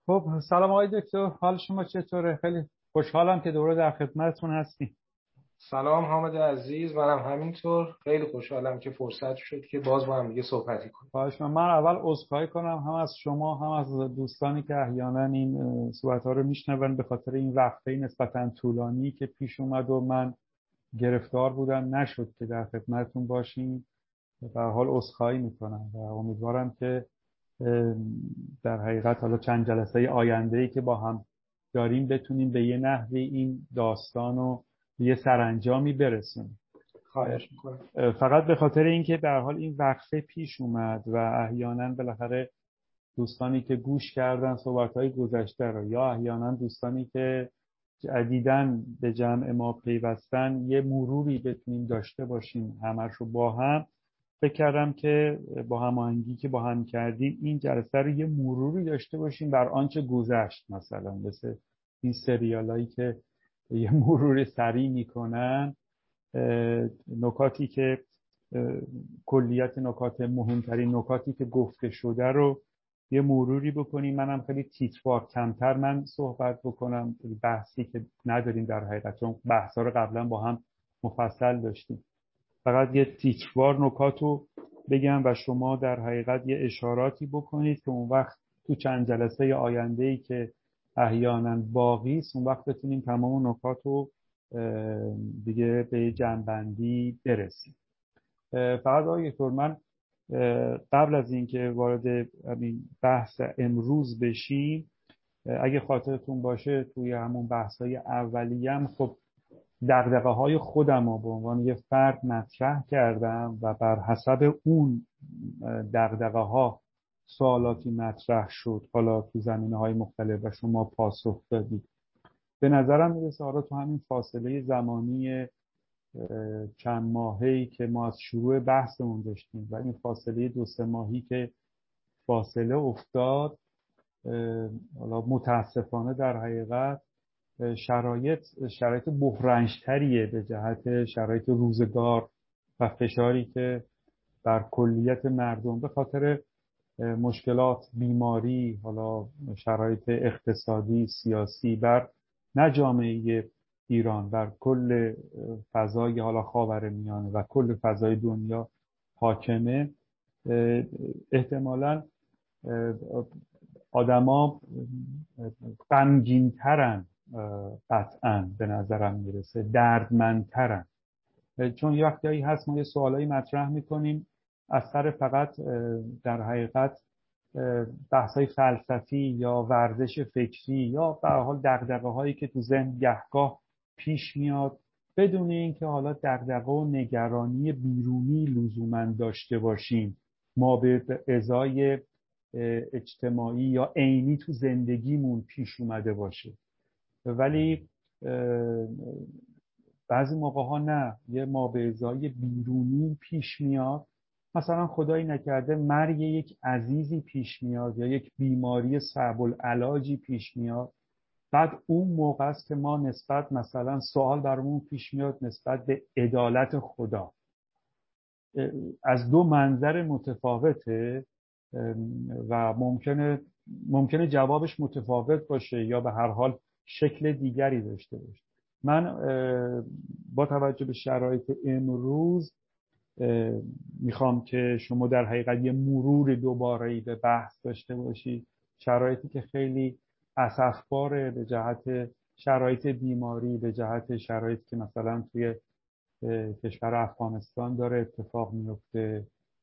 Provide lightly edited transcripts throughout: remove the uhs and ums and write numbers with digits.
خب سلام آقای دکتر، حال شما چطوره؟ خیلی خوشحالم که دوباره در خدمتتون هستیم. سلام حامد عزیز، منم همینطور خیلی خوشحالم که فرصت شد که باز با هم دیگه صحبتی کنیم. خواهش می‌کنم. من اول عذرخواهی کنم هم از شما هم از دوستانی که احیانا این صحبت‌ها رو میشنون به خاطر این وقفه نسبتاً طولانی که پیش اومد و من گرفتار بودم نشد که در خدمتتون باشیم. به هر حال عذرخواهی میکنم و امیدوارم که در حقیقت حالا چند جلسه آینده‌ای که با هم داریم بتونیم به یه نحوی این داستان رو به یه سرانجامی برسونیم. خواهش میکنم. فقط به خاطر اینکه به هر حال این وقفه پیش اومد و احیانا بالاخره دوستانی که گوش کردن صحبت‌های گذشته رو یا احیانا دوستانی که جدیداً به جمع ما پیوستن یه مروری بتونیم داشته باشیم همش رو با هم. فکر کردم که با هماهنگی که با هم کردیم این جلسه رو یه مروری داشته باشیم بر آنچه گذشت، مثلا مثل این سریالایی که یه مرور سریع میکنن، نکاتی که کلیت نکات مهمترین نکاتی که گفته شده رو یه مروری بکنیم. منم خیلی تیتروار کمتر من صحبت بکنم، بحثی که نداریم در حقیقت، چون بحثا رو قبلا با هم مفصل داشتیم. فقط یه تیتروار نکات رو بگم و شما در حقیقت یه اشاراتی بکنید که اون وقت تو چند جلسه آینده‌ای که احیانا باقی است اون وقت بتونیم تمام نکات رو دیگه به جمع‌بندی برسیم. فقط آقای دکتر، من قبل از اینکه وارد همین بحث امروز بشیم، اگه خاطرتون باشه توی همون بحث‌های اولیه‌ام خب دغدغه‌های خودم رو به عنوان یه فرد مطرح کردم و بر حسب اون دغدغه‌ها سوالاتی مطرح شد، حالا تو زمینه‌های مختلف، و شما پاسخ دادید. به نظرم میرسه حالا تو همین فاصله زمانی چند ماهه‌ای که ما از شروع بحثمون داشتیم و این فاصله 2-3 ماهی که فاصله افتاد، حالا متاسفانه در حقیقت شرایط بحرانج‌تریه به جهت شرایط روزگار و فشاری که بر کلیت مردم به خاطر مشکلات، بیماری، حالا شرایط اقتصادی، سیاسی، بر نه جامعه ایران، بر کل فضای حالا خاورمیانه و کل فضای دنیا حاکمه. احتمالاً آدما غمگین‌ترن، قطعاً به نظرم میرسه دردمندترن، چون یه وقتایی هست ما یه سوالایی مطرح میکنیم از سر فقط در حقیقت بحث‌های فلسفی یا ورزش فکری یا به هر حال دغدغه‌هایی که تو ذهن گهگاه پیش میاد بدون اینکه حالا دغدغه و نگرانی بیرونی لزوماً داشته باشیم، ما به ازای اجتماعی یا عینی تو زندگیمون پیش اومده باشه. ولی بعضی موقع ها نه، یه مابعضای بیرونی پیش میاد، مثلا خدایی نکرده مرگ یک عزیزی پیش میاد یا یک بیماری صعب العلاجی پیش میاد. بعد اون موقع است که ما نسبت مثلا سوال برامون پیش میاد نسبت به عدالت خدا. از دو منظر متفاوته و ممکنه جوابش متفاوت باشه یا به هر حال شکل دیگری داشته باشه. من با توجه به شرایط امروز میخوام که شما در حقیقت یه مرور دوباره‌ای به بحث داشته باشید. شرایطی که خیلی اسفباره به جهت شرایط بیماری، به جهت شرایطی که مثلا توی کشور افغانستان داره اتفاق میفته،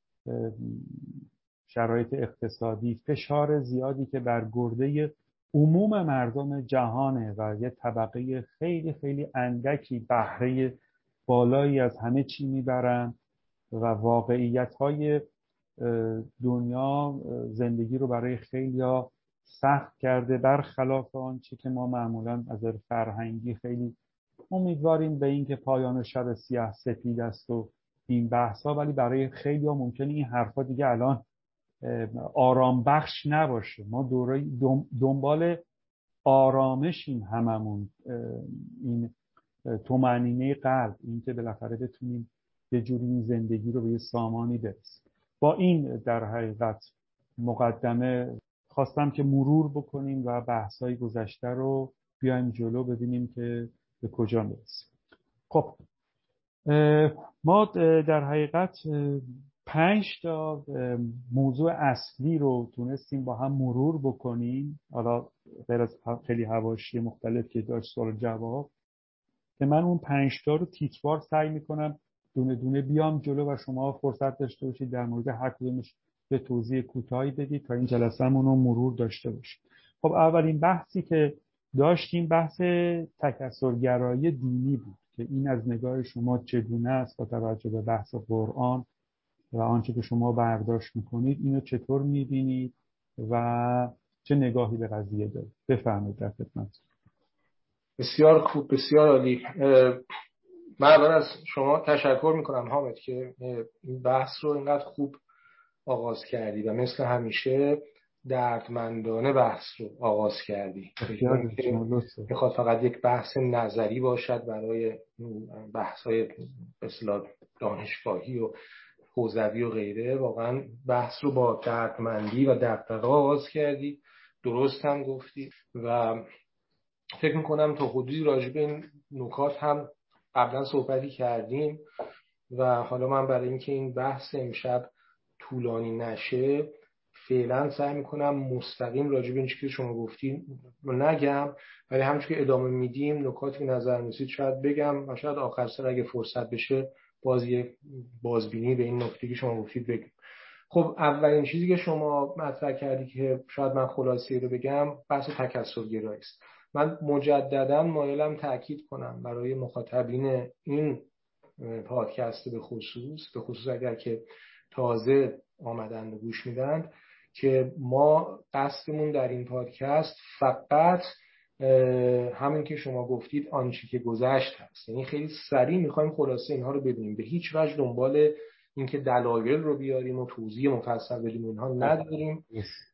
شرایط اقتصادی، فشار زیادی که بر گرده عموم مردم جهانه و یه طبقه خیلی خیلی اندکی بهره بالایی از همه چی میبرن و واقعیت‌های دنیا زندگی رو برای خیلی‌ها سخت کرده، برخلاف آنچه که ما معمولاً از نظر فرهنگی خیلی امیدواریم به این که پایان شب سیاه سفید است و این بحثا، ولی برای خیلی‌ها ممکنه این حرفا دیگه الان آرام بخش نباشه. ما دنبال آرامشیم هممون، این طمأنینه قلب، این که بالاخره بتونیم یه جوری این زندگی رو به یه سامانی برسیم. با این در حقیقت مقدمه خواستم که مرور بکنیم و بحث‌های گذشته رو بیایم جلو ببینیم که به کجا میرسیم. خب ما در حقیقت 5 تا موضوع اصلی رو تونستیم با هم مرور بکنیم، حالا غیر از خیلی حواشی مختلف که داشت سوال جواب، که من اون 5 تا رو تیتروار سعی میکنم دونه دونه بیام جلو و شما فرصت داشته باشید در مورد هر کدومش به توضیح کوتاهی بدید تا این جلسه‌مون رو مرور داشته باشیم. خب اولین بحثی که داشتیم بحث تکثرگرایی دینی بود که این از نگاه شما چگونه است با توجه به بحث قرآن و آنچه که شما برداشت میکنید، اینو چطور میبینید و چه نگاهی به قضیه دارید؟ بفرمایید در خدمت. بسیار خوب، بسیار عالی. من اول از شما تشکر میکنم حامد که این بحث رو اینقدر خوب آغاز کردی و مثل همیشه دردمندانه بحث رو آغاز کردی. میخواد فقط یک بحث نظری باشد برای بحث‌های اصطلاح دانشگاهی و حوزوی و غیره. واقعا بحث رو با دردمندی و دغدغه آغاز کردی، درست هم گفتی و فکر میکنم تا حدودی راجع به این نکات هم قبلا صحبتی کردیم و حالا من برای اینکه این بحث امشب طولانی نشه فعلا سعی میکنم مستقیم راجع به این چیزی که شما گفتین رو نگم، ولی همونجوری که ادامه میدیم نکاتی که نظر میسید شاید بگم و شاید آخر سر اگه فرصت بشه بازبینی به این نکته که شما گفتید بگم. خب اولین چیزی که شما مطرح کردی که شاید من خلاصه رو بگم بحث تکثرگرایی است. من مجددا مایلم تاکید کنم برای مخاطبین این پادکست به خصوص اگر که تازه آمدن و گوش میدن که ما قصدمون در این پادکست فقط همین که شما گفتید آنچه که گذشت هست، یعنی خیلی سریع میخوایم خلاصه اینها رو ببینیم، به هیچ وجه دنبال اینکه دلایل رو بیاریم و توضیح مفصل بدیم اینها نداریم.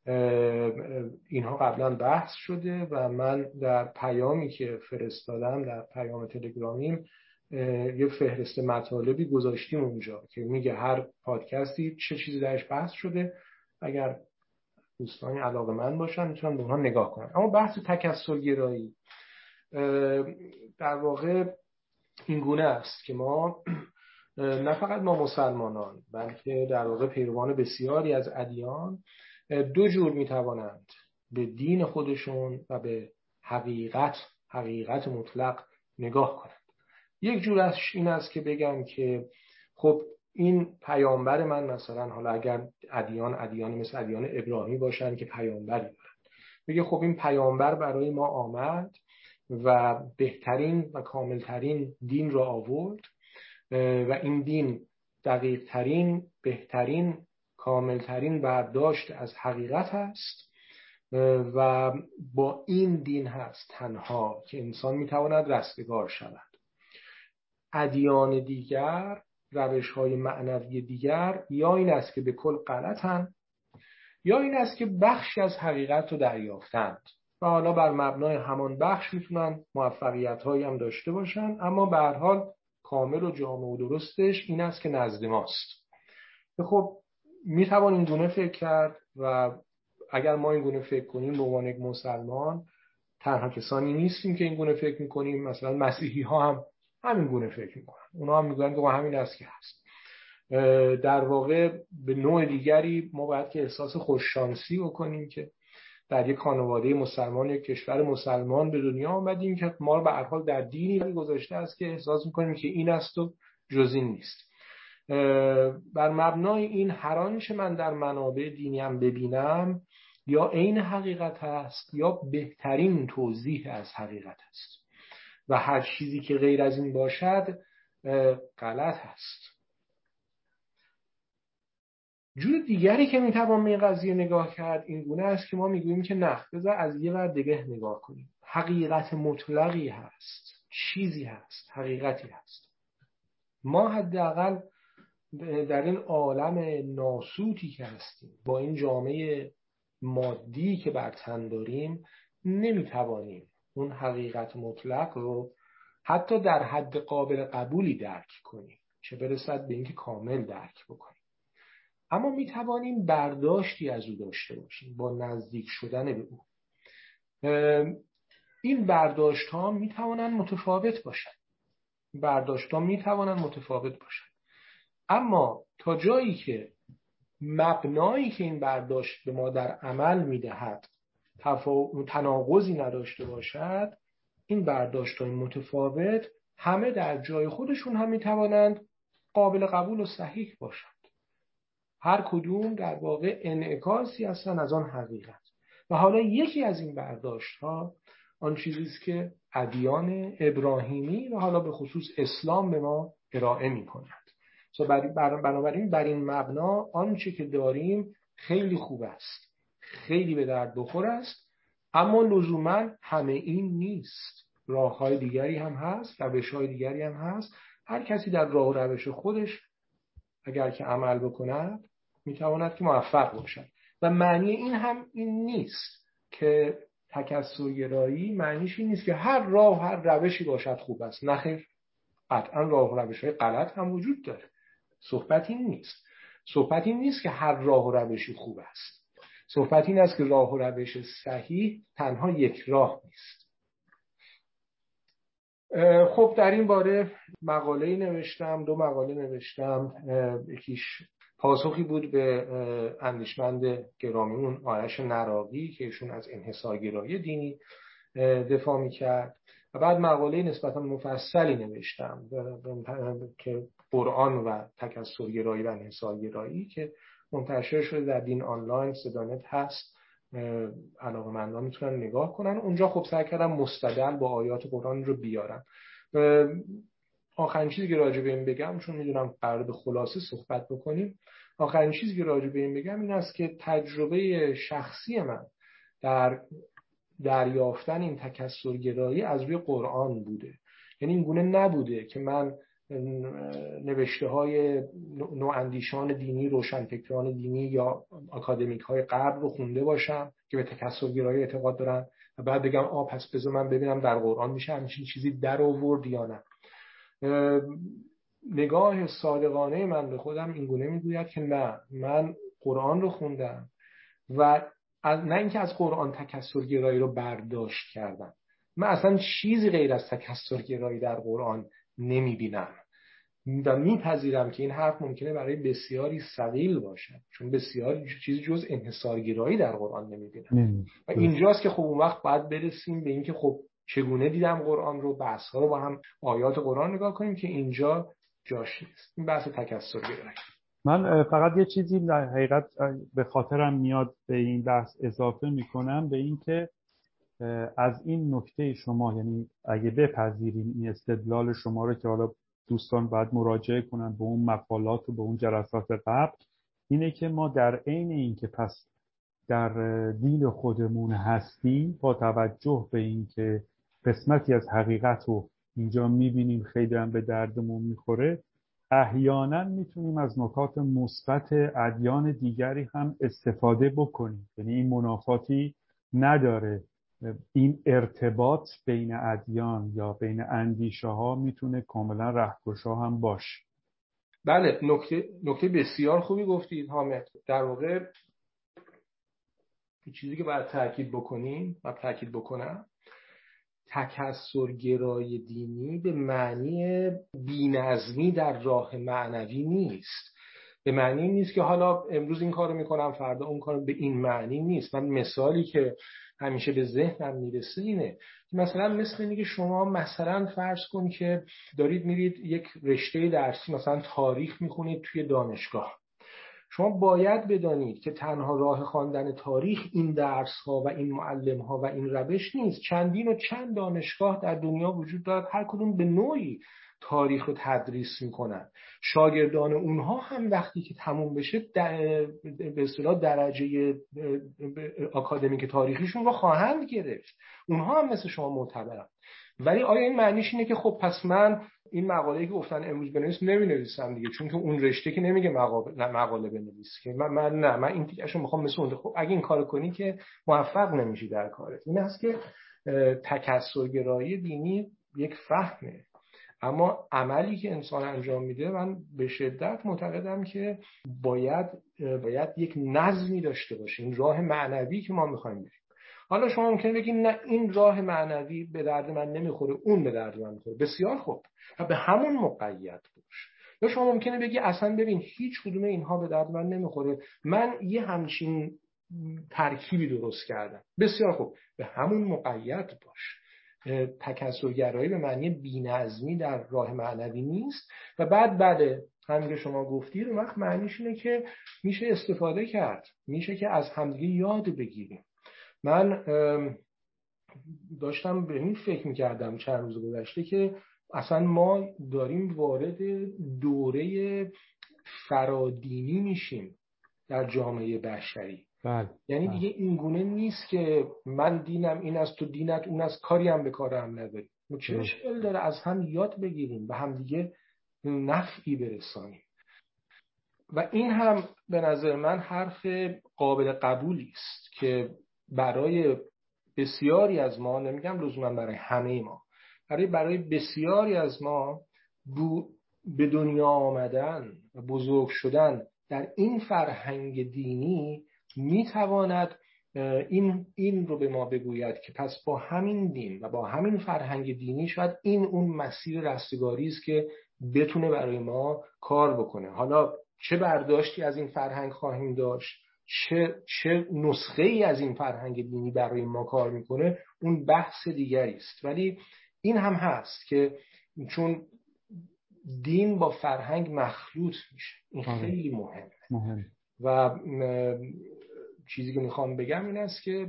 اینها قبلا بحث شده و من در پیامی که فرستادم در پیام تلگرامیم یه فهرست مطالبی گذاشتیم اونجا که میگه هر پادکستی چه چیزی درش بحث شده، اگر دوستانی علاقه‌مند باشن میتونن به اونها نگاه کنن. اما بحث تکثرگرایی در واقع این گونه است که ما نه فقط ما مسلمانان بلکه در واقع پیروان بسیاری از ادیان دو جور میتوانند به دین خودشون و به حقیقت مطلق نگاه کنند. یک جور این است که بگم که خب این پیامبر من، مثلا حالا اگر ادیانی مثل ادیان ابراهیمی باشن که پیامبری دارن، میگه خب این پیامبر برای ما آمد و بهترین و کاملترین دین را آورد و این دین دقیق ترین، بهترین، کاملترین برداشت از حقیقت است و با این دین هست تنها که انسان میتواند رستگار شود. ادیان دیگر، روش‌های معنوی دیگر یا این است که به کل غلطند یا این است که بخشی از حقیقت رو دریافتند و حالا بر مبنای همان بخش میتونن موفقیت‌هایی هم داشته باشن، اما به هر حال کامل و جامع و درستش این است که نزد ماست. خب میتوان این گونه فکر کرد و اگر ما این گونه فکر کنیم به عنوان یک مسلمان تنها کسانی نیستیم که این گونه فکر میکنیم. مثلا مسیحی ها هم همین گونه فکر میکنن، اونا هم میگن که همین است که هست. در واقع به نوع دیگری ما باید که احساس خوششانسی بکنیم که در یک خانواده مسلمان، یک کشور مسلمان به دنیا آمدیم که ما رو به هر حال در دینی گذاشته است که احساس میکنیم که این است و جز این نیست. بر مبنای این هر آنچه من در منابع دینی هم ببینم یا عین حقیقت هست یا بهترین توضیح از حقیقت است و هر چیزی که غیر از این باشد غلط هست. جور دیگری که میتوان به این قضیه نگاه کرد این گونه است که ما میگوییم که نه، بذار از یه ور دیگه نگاه کنیم. حقیقت مطلقی هست، چیزی هست، حقیقتی هست. ما حداقل در این عالم ناسوتی که هستیم با این جامعه مادی که بر تن داریم نمیتوانیم اون حقیقت مطلق رو حتی در حد قابل قبولی درک کنیم، چه برسد به اینکه کامل درک بکنیم. اما میتوانیم برداشتی از او داشته باشیم با نزدیک شدن به او. این برداشت ها میتوانند متفاوت باشند. اما تا جایی که مبنایی که این برداشت به ما در عمل میدهد تناقضی نداشته باشد، این برداشت‌های متفاوت همه در جای خودشون هم میتوانند قابل قبول و صحیح باشند. هر کدوم در واقع انعکاسی هستند از آن حقیقت. و حالا یکی از این برداشت‌ها آن چیزی است که ادیان ابراهیمی و حالا به خصوص اسلام به ما ارائه می‌کند. بنابراین بر این مبنا آنچه که داریم خیلی خوب است، خیلی به درد بخور است، اما لزوما همه این نیست. راه‌های دیگری هم هست، روش‌های دیگری هم هست. هر کسی در راه و روش خودش اگر که عمل بکند میتواند که موفق باشد. و معنی این هم این نیست که تکثرگرایی معنیش این نیست که هر راه هر روشی باشد خوب است. نه خیر، قطعا راه و روش‌های غلط هم وجود داره. صحبت این نیست که هر راه و روشی خوب است. صحبت این است که راه و روش صحیح تنها یک راه نیست. خب در این باره مقاله‌ای نوشتم، 2 مقاله نوشتم. یکیش پاسخی بود به اندیشمند گرامیمون آرش نراقی که ایشون از انحصارگرایی دینی دفاع میکرد، و بعد مقاله نسبتا مفصلی نوشتم که قرآن و تکثرگرایی و انحصارگرایی که منتشر شده در دین آنلاین، صدانت هست، علاقه‌مندان میتونن نگاه کنن. اونجا خب سعی کردم مستدل با آیات قرآن رو بیارم. آخرین چیزی که راجع به این بگم، چون میدونم قراره به خلاصه صحبت بکنیم، آخرین چیزی که راجع به این بگم این است که تجربه شخصی من در دریافتن این تکثرگرایی از روی قرآن بوده. یعنی این گونه نبوده که من نوشته های نواندیشان دینی، روشنفکران دینی یا اکادمیک های غرب رو خونده باشم که به تکثرگرایی اعتقاد دارن و بعد بگم پس بذار من ببینم در قرآن میشه همچین چیزی در آورد یا نه. نگاه صادقانه من به خودم این گونه میگوید که نه، من قرآن رو خوندم و نه اینکه از قرآن تکثرگرایی رو برداشت کردم، من اصلا چیزی غیر از تکثرگرایی در قرآن نمیبینم و میپذیرم که این حرف ممکنه برای بسیاری ثقیل باشد، چون بسیاری چیزی جز انحصارگرایی در قرآن نمیبینم. و اینجاست که خب اون وقت باید برسیم به اینکه خب چگونه دیدم قرآن رو، بحث‌ها رو با هم آیات قرآن نگاه کنیم که اینجا جاش نیست. این بحث تکثرگرایی. من فقط یه چیزی در حقیقت به خاطرم میاد به این بحث اضافه میکنم، به این که از این نکته شما، یعنی اگه بپذیریم این استدلال شما رو که حالا دوستان باید مراجعه کنن به اون مقالات و به اون جلسات قبل، اینه که ما در عین این که پس در دین خودمون هستیم، با توجه به این که قسمتی از حقیقت رو اینجا میبینیم خیلی هم به دردمون میخوره، احیانا میتونیم از نکات مثبت ادیان دیگری هم استفاده بکنیم. یعنی این منافاتی نداره. این ارتباط بین ادیان یا بین اندیشه ها میتونه کاملا رهکشا هم باشه. بله، نکته بسیار خوبی گفتید حامد. در واقع چیزی که باید تاکید بکنم، تکثرگرایی دینی به معنی بی‌نظمی در راه معنوی نیست. به معنی نیست که حالا امروز این کارو میکنم فردا اون کارو، به این معنی نیست. من مثالی که همیشه به ذهنم میرسه اینه، مثلا مثل اینه که شما مثلا فرض کن که دارید میرید یک رشته درسی، مثلا تاریخ میخونید توی دانشگاه. شما باید بدانید که تنها راه خواندن تاریخ این درس‌ها و این معلم‌ها و این روش نیست. چندین و چند دانشگاه در دنیا وجود دارد، هر کدوم به نوعی تاریخ رو تدریس میکنن. شاگردان اونها هم وقتی که تموم بشه به اصطلاح درجه آکادمیک تاریخیشون رو خواهند گرفت. اونها هم مثل شما معتبرن. ولی آیا این معنیش اینه که خب پس من این مقاله‌ای که گفتن امروز بنویس نمی‌نویسم دیگه، چون که اون رشته که نمیگه مقاله بنویس که من این تیکشو میخوام مثل اون. خب اگه این کارو کنی که موفق نمیشی در کارت. این است که تکثرگرایی دینی یک فهمه، اما عملی که انسان انجام میده، من به شدت معتقدم که باید یک نظمی داشته باشه. این راه معنوی که ما میخوایم بریم. حالا شما ممکنه بگید نه این راه معنوی به درد من نمیخوره، اون به درد من میخوره. بسیار خوب، و به همون مقید باش. یا شما ممکنه بگی اصلا ببین هیچ کدوم اینها به درد من نمیخوره، من یه همچین ترکیبی درست کردم. بسیار خوب، به همون مقید باش. تکثرگرایی به معنی بی‌نظمی در راه معنوی نیست. و بعد بله، همین که شما گفتید، اون وقت معنیش اینه که میشه استفاده کرد، میشه که از همدیگه یاد بگیریم. من داشتم به این فکر میکردم چند روز گذشته که اصلا ما داریم وارد دوره فرادینی میشیم در جامعه بشری. یعنی دیگه این گونه نیست که من دینم این است تو دینت اون است، کاری هم به کار هم نداریم. چه اشکال داره از هم یاد بگیریم و هم دیگه نفعی برسانیم. و این هم به نظر من حرف قابل قبولی است که برای بسیاری از ما، نمیگم لزوما برای همه ما، برای بسیاری از ما به دنیا آمدن و بزرگ شدن در این فرهنگ دینی میتواند این رو به ما بگوید که پس با همین دین و با همین فرهنگ دینی شاید این اون مسیر رستگاری است که بتونه برای ما کار بکنه. حالا چه برداشتی از این فرهنگ خواهیم داشت، چه نسخه ای از این فرهنگ دینی برای ما کار میکنه، اون بحث دیگری است. ولی این هم هست که چون دین با فرهنگ مخلوط میشه، این خیلی مهمه. و چیزی که میخوام بگم این است که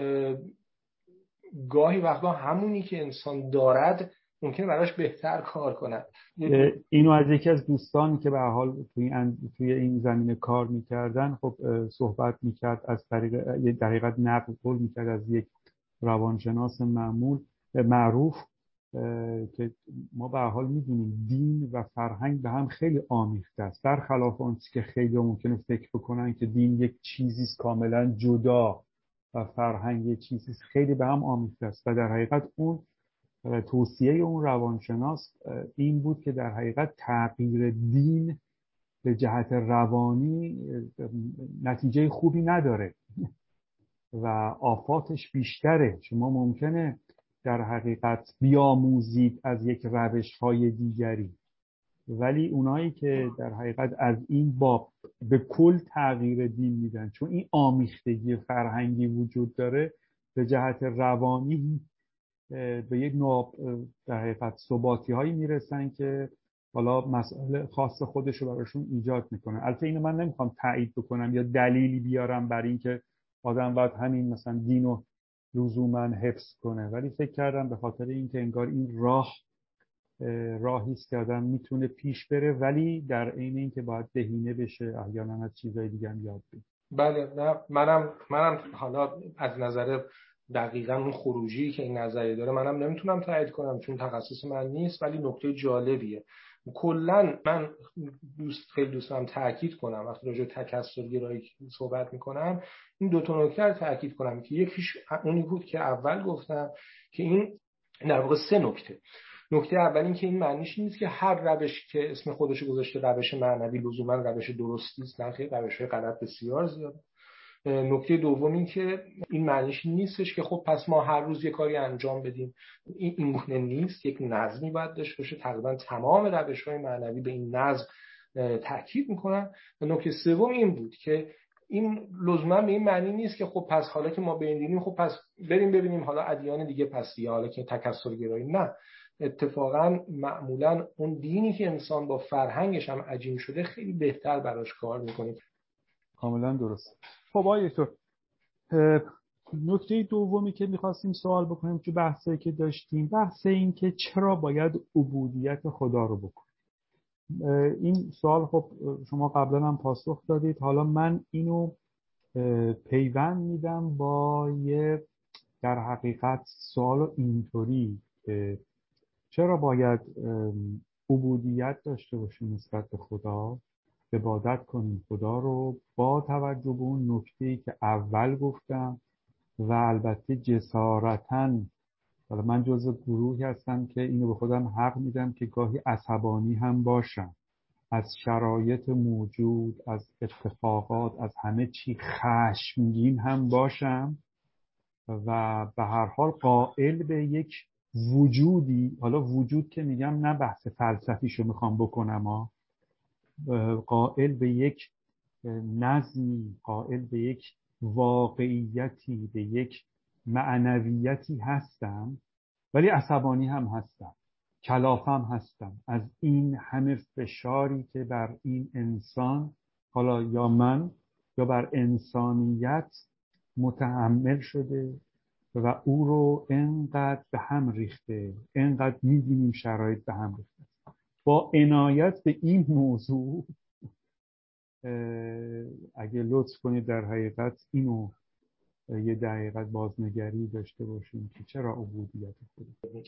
گاهی وقتا همونی که انسان دارد ممکنه براش بهتر کار کنه. اینو از یکی از دوستانی که به هر حال توی این زمینه کار میکردن خب صحبت میکرد، از طریق در حقیقت نقل قول میکرد از یک روانشناس معروف که ما به هر حال میدونیم دین و فرهنگ به هم خیلی آمیخته است، برخلاف اون چیزی که خیلی ممکنه فکر بکنن که دین یک چیزی است کاملا جدا و فرهنگ یک چیزی است خیلی به هم آمیخته است. و در حقیقت اون توصیه اون روانشناس این بود که در حقیقت تغییر دین به جهت روانی نتیجه خوبی نداره و آفاتش بیشتره. شما ممکنه در حقیقت بیاموزید از یک روش‌های دیگری، ولی اونایی که در حقیقت از این باب به کل تغییر دین میدن، چون این آمیختگی فرهنگی وجود داره، به جهت روانی به یک نوع در حقیقت ثباتی هایی میرسن که حالا مسئله خاص خودش رو براشون ایجاد میکنه. البته اینو من نمیخوام تایید بکنم یا دلیلی بیارم بر این که آدم باید همین مثلا دینو لزوما حفظ کنه، ولی فکر کردم به خاطر اینکه انگار این راهی است که آدم میتونه پیش بره، ولی در عین اینکه باید بهینه بشه، احیانا از چیزای دیگه هم یاد بگیره. بله، نه منم حالا از نظر دقیقاً اون خروجی که این نظریه داره منم نمیتونم تایید کنم چون تخصص من نیست، ولی نکته جالبیه. کلا من خیلی دوست دارم تاکید کنم وقتی راجع به تکثرگرایی صحبت میکنم این دو تا نکته رو تاکید کنم که یکیش اونی بود که اول گفتم که این در واقع سه نکته اول این که این معنیش نیست که هر روش که اسم خودش گذاشته روش معنوی لزوما روش درستی است، نه خیر، روش‌های غلط بسیار زیاد. نکته دوم این که این معنیش نیستش که خب پس ما هر روز یه کاری انجام بدیم، این گونه نیست، یک نظمی باید داشته باشه. تقریبا تمام روش‌های معنوی به این نظم تاکید میکنن. و نکته سوم این بود که این لزوما به این معنی نیست که خب پس حالا که ما به این دینیم خب پس بریم ببینیم حالا ادیان دیگه پس دیگه حالا که تکثرگرایی. نه، اتفاقا معمولا اون دینی که انسان با فرهنگش هم عجین شده خیلی بهتر براش کار میکنه. کاملا درست. خب آقای دکتر، نکته دومی که میخواستیم سوال بکنیم تو بحثی که داشتیم، بحث این که چرا باید عبودیت خدا رو بکنیم. این سوال خب شما قبلا هم پاسخ دادید، حالا من اینو پیوند میدم با یه در حقیقت سوال اینطوری که چرا باید عبودیت داشته باشیم نسبت به خدا، عبادت کنیم خدا رو، با توجه به اون نکته‌ای که اول گفتم و البته جسارتاً حالا من جزو گروهی هستم که اینو به خودم حق میدم که گاهی عصبانی هم باشم، از شرایط موجود، از اتفاقات، از همه چی خشمگین هم باشم و به هر حال قائل به یک وجودی، حالا وجود که میگم نه بحث فلسفیشو میخوام بکنم قائل به یک نظمی، قائل به یک واقعیتی، به یک معنویتی هستم، ولی عصبانی هم هستم، کلافم هستم از این همه فشاری که بر این انسان، حالا یا من یا بر انسانیت متحمل شده و او رو انقدر به هم ریخته، انقدر می‌بینیم شرایط به هم ریخته. با عنایت به این موضوع اگه لطف کنید در حقیقت اینو یه دقیقت بازنگری داشته باشیم که چرا عبودیت خود.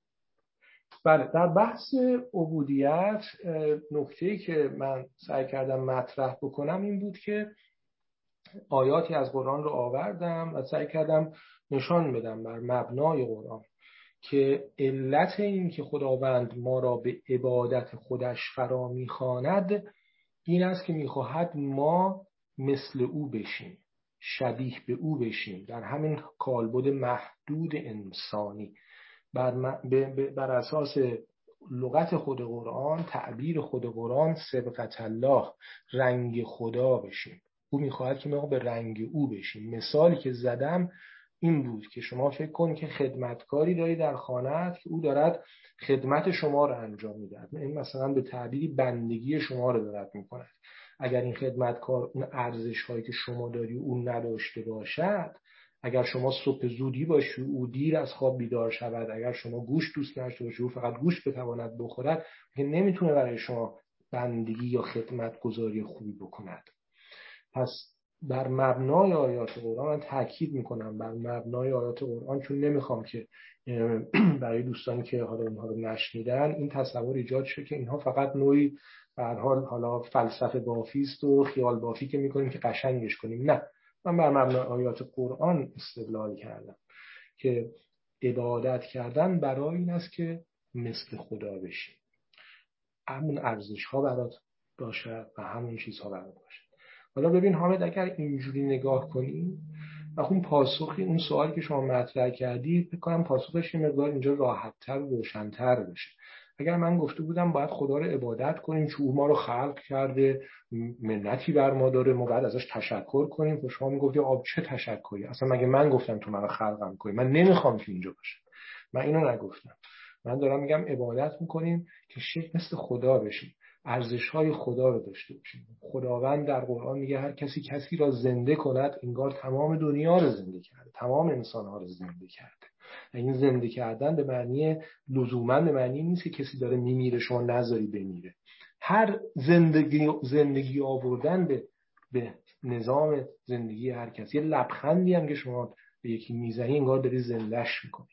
بله، در بحث عبودیت نکته‌ای که من سعی کردم مطرح بکنم این بود که آیاتی از قرآن رو آوردم و سعی کردم نشان بدم بر مبنای قرآن که علت این که خداوند ما را به عبادت خودش فرا می‌خواند این است که می‌خواهد ما مثل او بشیم، شبیه به او بشیم، در همین کالبد محدود انسانی. بر اساس لغت خود قرآن، تعبیر خود قرآن، سبقت الله، رنگ خدا بشیم. او میخواهد که ما به رنگ او بشیم. مثالی که زدم این بود که شما فکر کن که خدمتکاری داری در خانه‌ات که او دارد خدمت شما رو انجام میده، این مثلا به تعبیری بندگی شما رو دارد میکند. اگر این خدمتکار اون ارزش هایی که شما داری اون نداشته باشد، اگر شما صبح زودی باشی او دیر از خواب بیدار شود، اگر شما گوشت دوست نداشته باشی او فقط گوشت بتواند بخورد، که نمیتونه برای شما بندگی یا خدمت گذاری خوبی بکند. پس بر مبنای آیات قرآن، من تاکید میکنم بر مبنای آیات قرآن، چون نمیخوام که برای دوستانی که حالا اونها رو نشنیدن این تصور ایجاد شه که اینها فقط نوعی به هر حال حالا فلسفه بافی است و خیال بافی که میکنیم که قشنگش کنیم. نه، من بر مبنای آیات قرآن استدلال کردم که عبادت کردن برای این است که مثل خدا بشی، همون ارزش ها برات باشه و همون چیزها برات باشه. حالا ببین حامد، اگر اینجوری نگاه کنی و اون پاسخی اون سوالی که شما مطرح کردی فکر کنم پاسخش یه مقدار اینجا راحت‌تر و روشن‌تر بشه. اگر من گفته بودم باید خدا رو عبادت کنیم چون او ما رو خلق کرده، منتی بر ما داره، ما باید ازش تشکر کنیم، و شما میگفتی آب چه تشکری؟ اصلا مگه من گفتم تو منو خلقم کنی؟ من نمیخوام که اینجا باشه، من اینو نگفتم. من دارم میگم عبادت میکنیم که شکل مثل خدا بشیم، ارزش‌های خدا رو داشته باشیم. خداوند در قرآن میگه هر کسی را زنده کند انگار تمام دنیا رو زنده کرده، تمام انسان‌ها رو زنده کرده. این زنده کردن به معنی لزوما به معنی نیست که کسی داره میمیره شما نذاری بمیره. هر زندگی آوردن به نظام زندگی هر کسی، یه لبخندی هم که شما به یکی میزنی انگار داری زنده‌اش میکنی.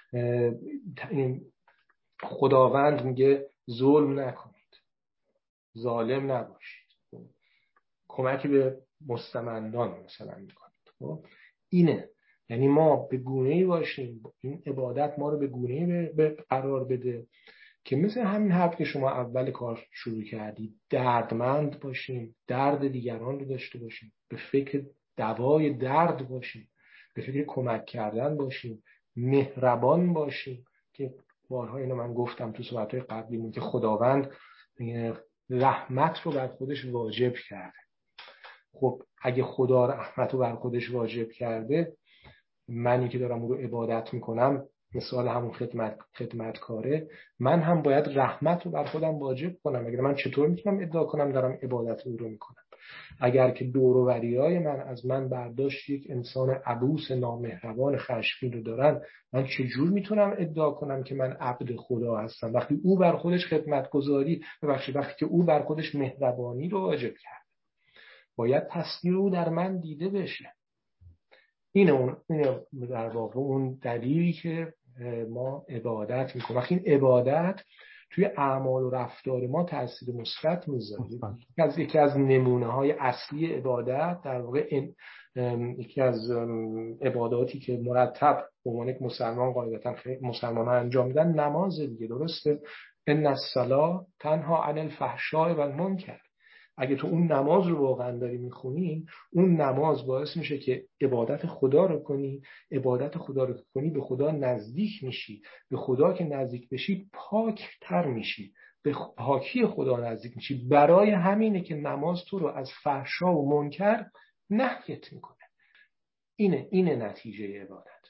خداوند میگه ظلم نکنید، ظالم نباشید، کمکی به مستمندان مثلا میکنید. اینه، یعنی ما به گونه‌ای باشیم، این عبادت ما رو به گونه‌ای قرار بده که مثل همین حرف که شما اول کار شروع کردید، دردمند باشیم، درد دیگران رو داشته باشیم، به فکر دوای درد باشیم، به فکر کمک کردن باشیم، مهربان باشیم. که بارها اینو من گفتم تو صحبت‌های قبلیمون که خداوند رحمت رو بر خودش واجب کرده. خب اگه خدا رحمت رو بر خودش واجب کرده، منی که دارم او رو عبادت میکنم، مثال همون خدمتکاره، من هم باید رحمت رو بر خودم واجب کنم. اگر من چطور میتونم ادعا کنم دارم عبادت او رو میکنم؟ اگر که دور و بریای من از من برداشت یک انسان عبوس نامهربان خشمگین رو دارن، من چجور میتونم ادعا کنم که من عبد خدا هستم وقتی او بر خودش خدمتگزاری، وقتی که او بر خودش مهربانی رو واجب کرد؟ باید تصویر او در من دیده بشه. اینه در واقع اون دلیلی که ما عبادت میکنیم. وقتی این عبادت توی اعمال و رفتار ما تأثیر مثبت میذاره. یکی از نمونه‌های اصلی عبادت در واقع یکی از عباداتی که مرتب به عنوان یک مسلمان قاعدتا مسلمان‌ها انجام میدن نماز دیگه. درسته؟ ان الصلاة تنها عن الفحشاء و المنکر. اگه تو اون نماز رو واقعا داری میخونی، اون نماز باعث میشه که عبادت خدا رو کنی. عبادت خدا رو کنی به خدا نزدیک میشی. به خدا که نزدیک بشی پاکتر میشی، به پاکی خدا نزدیک میشی. برای همینه که نماز تو رو از فحشا و منکر نهیت میکنه. اینه نتیجه عبادت.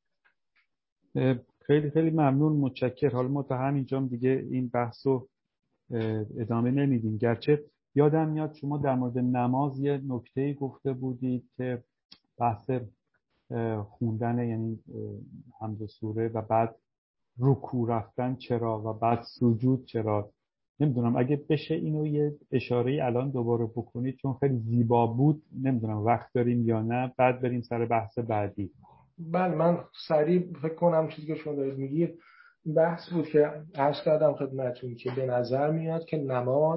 خیلی خیلی ممنون، متشکر. حالا ما تا همینجا دیگه این بحث رو ادامه نمیدیم، گرچه یادم میاد شما در مورد نماز یه نکته‌ای گفته بودید که بحث خوندن، یعنی حمد سوره و بعد رکوع رفتن چرا و بعد سجود چرا. نمیدونم اگه بشه اینو یه اشاره الان دوباره بکنید، چون خیلی زیبا بود. نمیدونم وقت داریم یا نه، بعد بریم سر بحث بعدی. بله، من سریع فکر کنم چیزی که شما دارید میگید بحث بود که عرض کردم خدمتتون که به نظر میاد که نماز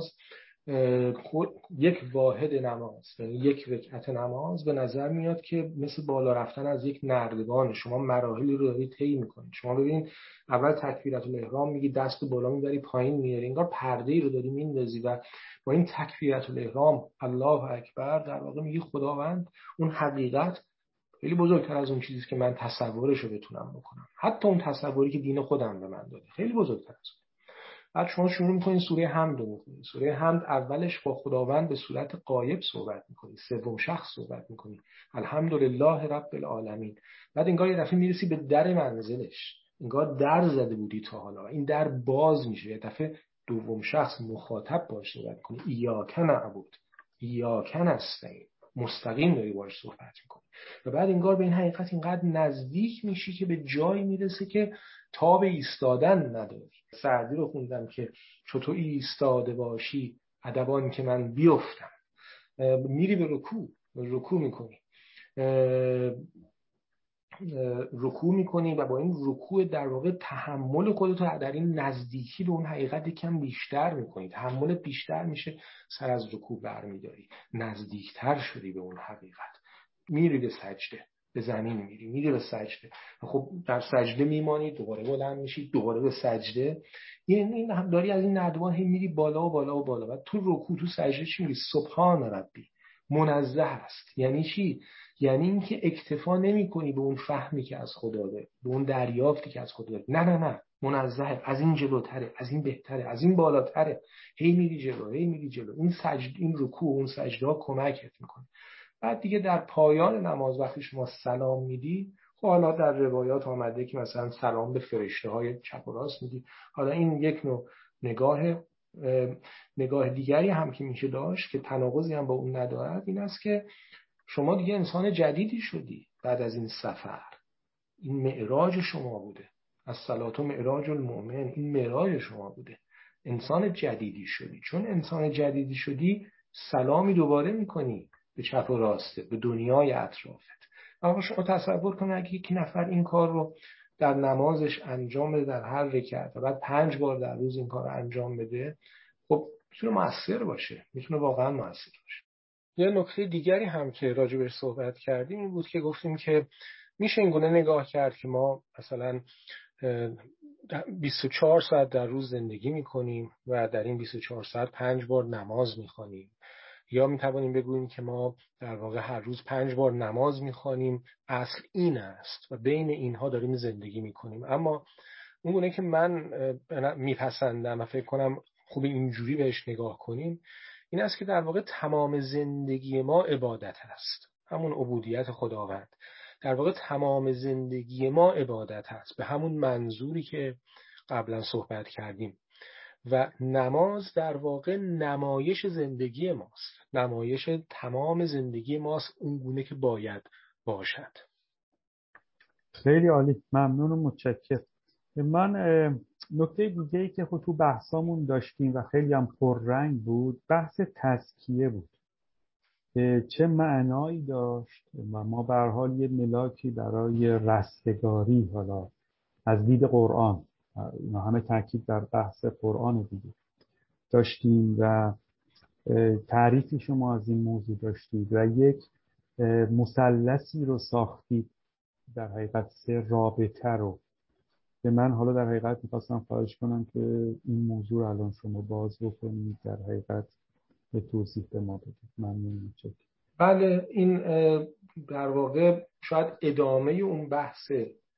یک واحد نماز، یعنی یک رکعت نماز به نظر میاد که مثل بالا رفتن از یک نردبان. شما مراحلی رو دارید طی میکنید. شما ببین، اول تکبیرات الاحرام میگی، دست بالا میبری پایین میاری، انگار پرده‌ای رو داری میندازی و با این تکبیرات الاحرام الله اکبر در واقع میگی خداوند اون حقیقت خیلی بزرگتر از اون چیزی که من تصورش رو بتونم بکنم. حتی اون تصوری که دین خودم به من داده خیلی بزرگتر از اون. بعد شما شروع میکنید سوره حمد رو میکنید. سوره حمد اولش با خداوند به صورت غایب صحبت میکنید، سوم شخص صحبت میکنید، الحمدلله رب العالمین. بعد انگار یه دفعه میرسی به در منزلش، انگار در زده بودی تا حالا، این در باز میشه، یه دفعه دوم شخص مخاطب باش صحبت میکنی، ایاک نعبد ایاک نستعین، مستقیم داری باش صحبت میکنی. و بعد انگار به این حقیقت اینقدر نزدیک میشی که به جایی میرسه که تاب ایستادن نداری. سعدی رو خوندم که چطور ایستاده باشی ادبان که من بیفتم. میری به رکوع میکنی، رکوع میکنی و با این رکوع در واقع تحمل خودت در این نزدیکی به اون حقیقت کم بیشتر میکنی. تحملت بیشتر میشه، سر از رکوع برمیداری، نزدیکتر شدی به اون حقیقت. میری به سجده، به زمین میری به سجده. خب در سجده میمانی، دوباره بلند میشی، دوباره به سجده. این هم داری از این نردبان هی میری بالا و بالا و بالا. و تو رکوع، تو سجده چی میگی؟ سبحان ربی، منزه است. یعنی چی؟ یعنی اینکه اکتفا نمی‌کنی به اون فهمی که از خدا داری، به اون دریافتی که از خدا داری. نه، منزه، از این جلوتره، از این بهتره، از این بالاتره. هی میری جلو. این سجد، این رکوع، اون سجده ها کمکت میکنه. بعد دیگه در پایان نماز وقتی شما سلام میدی، خب حالا در روایات آمده که مثلا سلام به فرشته های چپ و راست میدی. حالا این یک نوع نگاه دیگری هم که میشه داشت که تناقضی هم با اون ندارد، این است که شما دیگه انسان جدیدی شدی بعد از این سفر. این معراج شما بوده، از صلات و معراج المؤمن، این معراج شما بوده. انسان جدیدی شدی. چون انسان جدیدی شدی، سلامی دوباره میکنی به چپ و راسته، به دنیای اطرافت. اما شما تصور کنید اگه یک نفر این کار رو در نمازش انجام بده، در هر رکعت، و بعد 5 بار در روز این کار رو انجام بده، خب میتونه مؤثر باشه، میتونه واقعا مؤثر باشه. یه نکته دیگری هم که راجع بهش صحبت کردیم این بود که گفتیم که میشه اینگونه نگاه کرد که ما مثلا 24 ساعت در روز زندگی میکنیم و در این 24 ساعت 5 بار نماز میخوانیم، یا میتوانیم بگوییم که ما در واقع هر روز 5 بار نماز میخوانیم، اصل این است و بین اینها داریم زندگی میکنیم. اما اونگونه که من میپسندم و فکر کنم خوب اینجوری بهش نگاه کنیم، این است که در واقع تمام زندگی ما عبادت هست، همون عبودیت خداوند. در واقع تمام زندگی ما عبادت هست به همون منظوری که قبلا صحبت کردیم. و نماز در واقع نمایش زندگی ماست، نمایش تمام زندگی ماست اونگونه که باید باشد. خیلی عالی، ممنون و متشکرم. من نکته دیگه‌ای که خود تو بحثامون داشتیم و خیلی هم پررنگ بود، بحث تزکیه بود که چه معنایی داشت و ما به هر حال یه ملاکی برای رستگاری، حالا از دید قرآن، اینا همه تاکید در بحث قرآن دیگه داشتیم و تعریفی شما از این موضوع داشتید و یک مثلثی رو ساختید در حقیقت 3 رابطه رو که من حالا در حقیقت می‌خواستم خواهش کنم که این موضوع رو الان شما باز بکنید، در حقیقت به توضیح به ما بدید. ممنون. بله، این در واقع شاید ادامه اون بحث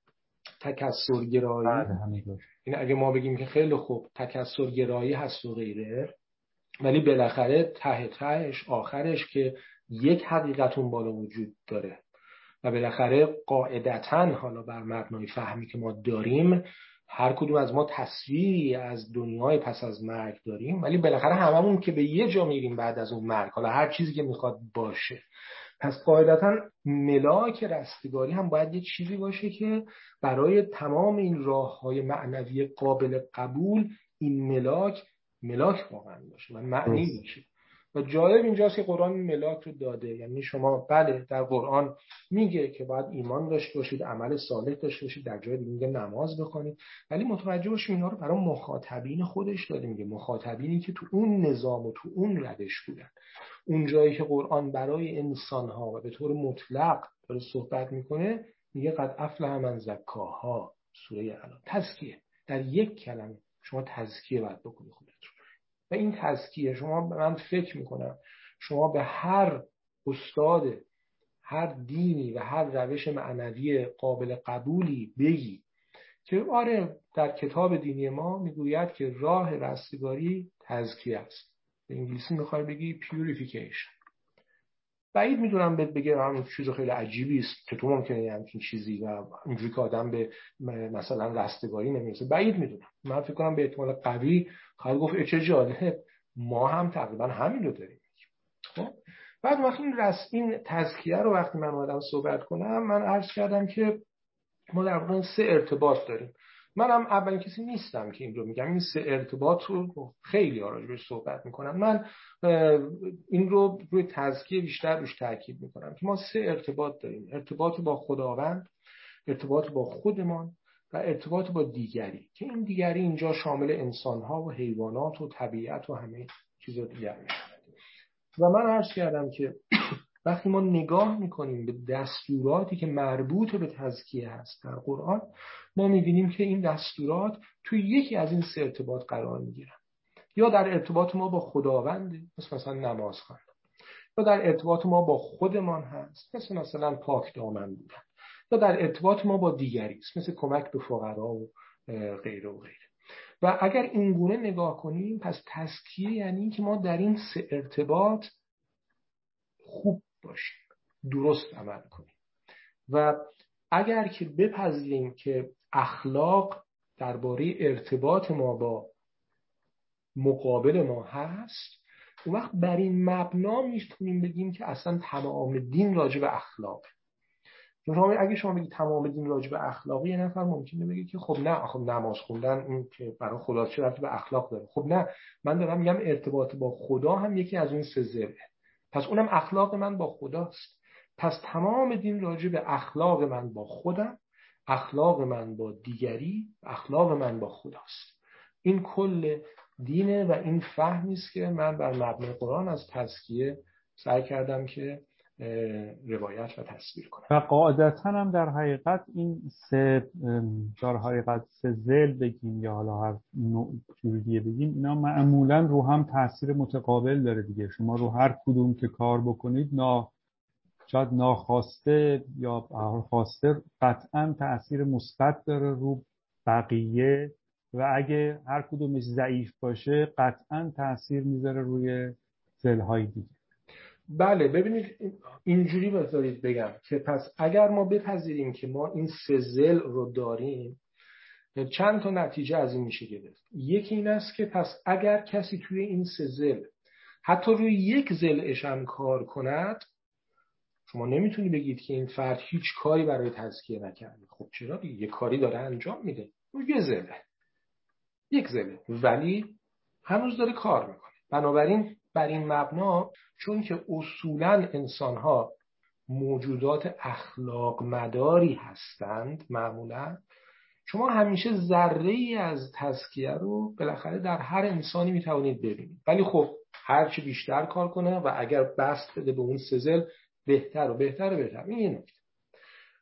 تکثرگرایی. این اگه ما بگیم که خیلی خوب تکثرگرایی هست و غیره، ولی بالاخره ته تهش آخرش که یک حقیقت اون بالا وجود داره و بالاخره قاعدتاً حالا بر مبنای فهمی که ما داریم هر کدوم از ما تصویری از دنیای پس از مرگ داریم، ولی بالاخره هممون که به یه جا میریم بعد از اون مرگ، حالا هر چیزی که میخواد باشه. پس قاعدتاً ملاک رستگاری هم باید یه چیزی باشه که برای تمام این راه‌های معنوی قابل قبول این ملاک واقعا باشه و معنی باشه. و جالب اینجاست که قرآن این ملاک رو داده. یعنی شما بله در قرآن میگه که باید ایمان داشته باشید، عمل صالح داشته باشید، در جای دیگه میگه نماز بخونید، ولی متوجه باشید اینا رو برای مخاطبین خودش داده. میگه مخاطبینی که تو اون نظام و تو اون روش بودن. اون جایی که قرآن برای انسان‌ها و به طور مطلق داره صحبت میکنه میگه قد افلح من زکاها، سوره اعلام، تزکیه. در یک کلمه شما تزکیه باید بکنید خودت رو. و این تزکیه شما، من فکر میکنم شما به هر استاد هر دینی و هر روش معنوی قابل قبولی بگی که آره در کتاب دینی ما میگوید که راه رستگاری تزکیه است، به انگلیسی میخوای بگی purification. بعید میدونم بهت بگه همین چیز خیلی عجیبی است که تو ممکنه همچین چیزی و اینجوری که آدم به مثلا رستگاری نمیرسه. بعید میدونم. من فکر کنم به احتمال قوی خواهد گفت چه جالب، ما هم تقریبا همین رو داریم. خب بعد وقتی این تزکیه رو وقتی من اومدم صحبت کنم، من عرض کردم که ما در واقع 3 ارتباط داریم. منم اولین کسی نیستم که این رو میگم. این 3 ارتباط رو خیلی راجعش صحبت میکنم. من این رو روی تزکیه بیشتر روش تاکید میکنم که ما 3 ارتباط داریم: ارتباط با خداوند، ارتباط با خودمان و ارتباط با دیگری، که این دیگری اینجا شامل انسانها و حیوانات و طبیعت و همه چیزا دیگر میشه. و من عرض کردم که وقتی ما نگاه میکنیم به دستوراتی که مربوط به تزکیه هست در قرآن، ما میبینیم که این دستورات توی یکی از این 3 ارتباط قرار میگیرن. یا در ارتباط ما با خداوند، مثلا نماز خواندن، یا در ارتباط ما با خودمان هست، مثلا پاک دامن بودن، یا در ارتباط ما با دیگری است، مثل کمک به فقرا و غیره و غیره. و اگر این گونه نگاه کنیم، پس تزکیه یعنی که ما در این 3 ارتباط خوب باشیم، درست عمل کنیم. و اگر که بپذیریم که اخلاق درباره ارتباط ما با مقابل ما هست، اون وقت بر این مبنا میتونیم بگیم که اصلا تمام دین راجع به اخلاق. اگه شما بگید تمام دین راجع به اخلاقی، یه نفر ممکنه بگه که خب نه، خب نماز خوندن این که برای خدا چه ربطی به اخلاق داره؟ خب نه، من دارم میگم ارتباط با خدا هم یکی از اون 3 ضلعه. پس اونم اخلاق من با خداست. پس تمام دین راجع به اخلاق من با خودم، اخلاق من با دیگری، اخلاق من با خداست. این کل دینه و این فهمی است که من بر مبنای قرآن از تزکیه سعی کردم که روایت و تصویر کنم. و قاعدتاً هم در حقیقت این 3 در حقیقت 3 ضلع بگیم یا حالا هر نوع جوری بگیم، اینا معمولاً رو هم تاثیر متقابل داره دیگه. شما رو هر کدوم که کار بکنید شاید ناخواسته یا خواسته قطعاً تاثیر مثبت داره رو بقیه، و اگه هر کدومش ضعیف باشه قطعاً تاثیر میذاره روی ضلع‌های دیگه. بله، ببینید اینجوری بذارید بگم که پس اگر ما بپذیریم که ما این 3 ضلع رو داریم، چند تا نتیجه از این میشه گرفت. یکی این است که پس اگر کسی توی این 3 ضلع حتی روی یک ضلعش هم کار کند، شما نمیتونی بگید که این فرد هیچ کاری برای تزکیه نکرده. خب چرا دیگه؟ یه کاری داره انجام میده، یه ضلع، یک ضلع، ولی هنوز داره کار میکنه. بنابراین بر این مبنا، چون که اصولاً انسان‌ها موجودات اخلاق مداری هستند معمولاً، شما همیشه ذره‌ای از تزکیه رو بالاخره در هر انسانی میتوانید ببینید. ولی خب هرچی بیشتر کار کنه و اگر بست بده به اون 3 ضلع، بهتر و بهتر و بهتر. این یه نکته.